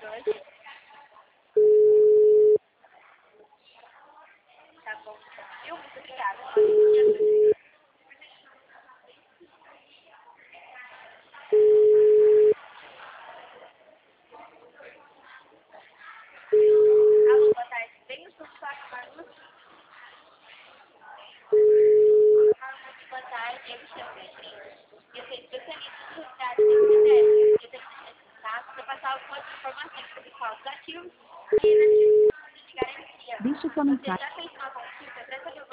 Tá bom. Eu, muito obrigada. Alô, boa tarde. Vem no seu saco, Marluz. Boa tarde, eu me chamo Beatriz. Eu sou especialista em resultados de atividade. Eu tenho contato para passar algumas informações sobre falsos ativos e inativos de garantia. Deixe sua Você mensagem. já fez